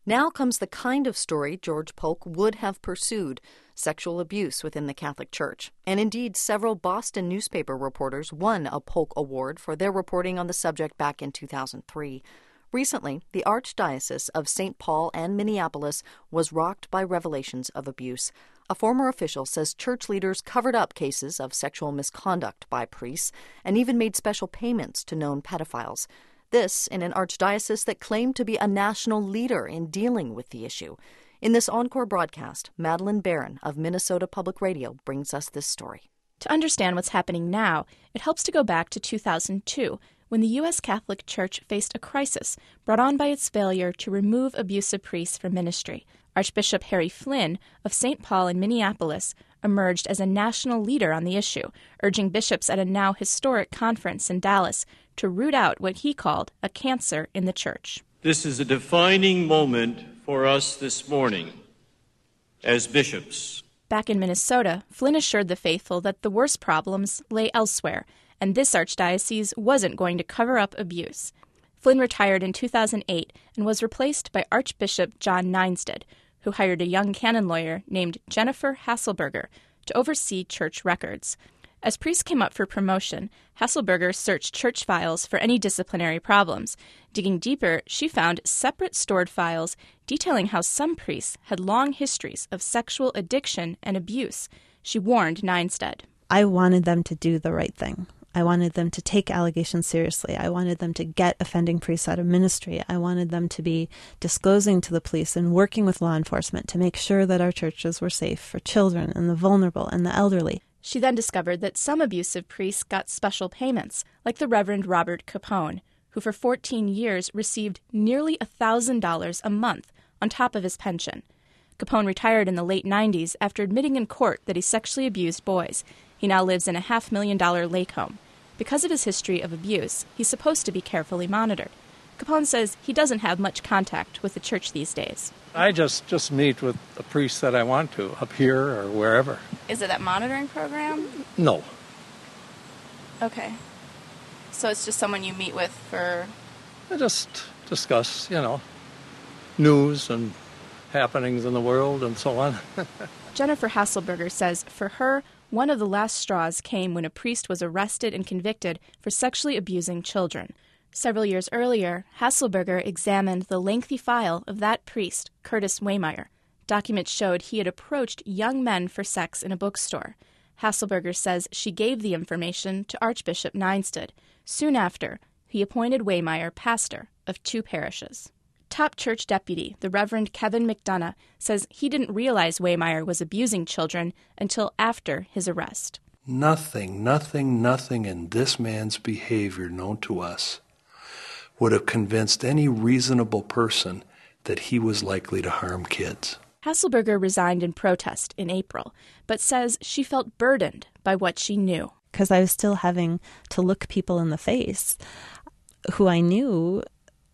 Now comes the kind of story George Polk would have pursued, sexual abuse within the Catholic Church. And indeed, several Boston newspaper reporters won a Polk Award for their reporting on the subject back in 2003. Recently, the Archdiocese of St. Paul and Minneapolis was rocked by revelations of abuse. A former official says church leaders covered up cases of sexual misconduct by priests and even made special payments to known pedophiles. This in an archdiocese that claimed to be a national leader in dealing with the issue. In this encore broadcast, Madeleine Barron of Minnesota Public Radio brings us this story. To understand what's happening now, it helps to go back to 2002, when the U.S. Catholic Church faced a crisis brought on by its failure to remove abusive priests from ministry. Archbishop Harry Flynn of St. Paul in Minneapolis emerged as a national leader on the issue, urging bishops at a now historic conference in Dallas to root out what he called a cancer in the church. This is a defining moment for us this morning as bishops. Back in Minnesota, Flynn assured the faithful that the worst problems lay elsewhere, and this archdiocese wasn't going to cover up abuse. Flynn retired in 2008 and was replaced by Archbishop John Nienstedt, who hired a young canon lawyer named Jennifer Hasselberger to oversee church records. As priests came up for promotion, Hasselberger searched church files for any disciplinary problems. Digging deeper, she found separate stored files detailing how some priests had long histories of sexual addiction and abuse. She warned Nienstedt. I wanted them to do the right thing. I wanted them to take allegations seriously. I wanted them to get offending priests out of ministry. I wanted them to be disclosing to the police and working with law enforcement to make sure that our churches were safe for children and the vulnerable and the elderly. She then discovered that some abusive priests got special payments, like the Reverend Robert Capone, who for 14 years received nearly $1,000 a month on top of his pension. Capone retired in the late 90s after admitting in court that he sexually abused boys. He now lives in a $500,000 lake home. Because of his history of abuse, he's supposed to be carefully monitored. Capone says he doesn't have much contact with the church these days. I just meet with the priests that I want to, up here or wherever. Is it that monitoring program? No. Okay. So it's just someone you meet with for... I just discuss, news and happenings in the world and so on. Jennifer Hasselberger says for her, one of the last straws came when a priest was arrested and convicted for sexually abusing children. Several years earlier, Hasselberger examined the lengthy file of that priest, Curtis Wehmeyer. Documents showed he had approached young men for sex in a bookstore. Hasselberger says she gave the information to Archbishop Nienstedt. Soon after, he appointed Wehmeyer pastor of 2 parishes. Top church deputy, the Reverend Kevin McDonough, says he didn't realize Wehmeyer was abusing children until after his arrest. Nothing in this man's behavior known to us would have convinced any reasonable person that he was likely to harm kids. Hasselberger resigned in protest in April, but says she felt burdened by what she knew. Because I was still having to look people in the face who I knew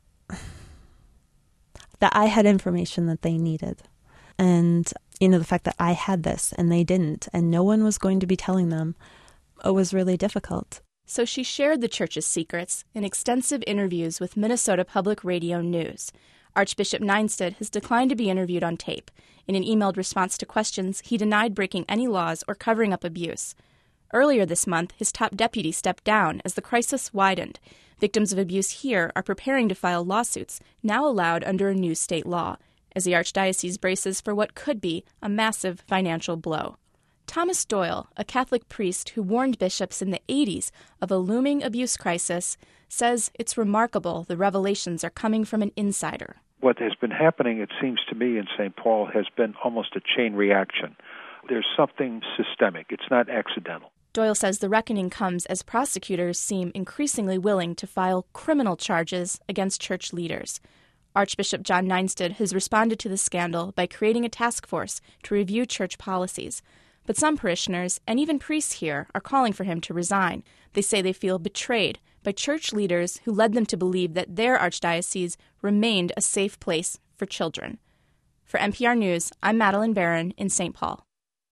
that I had information that they needed. And, the fact that I had this and they didn't, and no one was going to be telling them, it was really difficult. So she shared the church's secrets in extensive interviews with Minnesota Public Radio News. Archbishop Nienstedt has declined to be interviewed on tape. In an emailed response to questions, he denied breaking any laws or covering up abuse. Earlier this month, his top deputy stepped down as the crisis widened. Victims of abuse here are preparing to file lawsuits, now allowed under a new state law, as the archdiocese braces for what could be a massive financial blow. Thomas Doyle, a Catholic priest who warned bishops in the 80s of a looming abuse crisis, says it's remarkable the revelations are coming from an insider. What has been happening, it seems to me, in St. Paul has been almost a chain reaction. There's something systemic. It's not accidental. Doyle says the reckoning comes as prosecutors seem increasingly willing to file criminal charges against church leaders. Archbishop John Nienstedt has responded to the scandal by creating a task force to review church policies. But some parishioners, and even priests here, are calling for him to resign. They say they feel betrayed by church leaders who led them to believe that their archdiocese remained a safe place for children. For NPR News, I'm Madeleine Barron in St. Paul.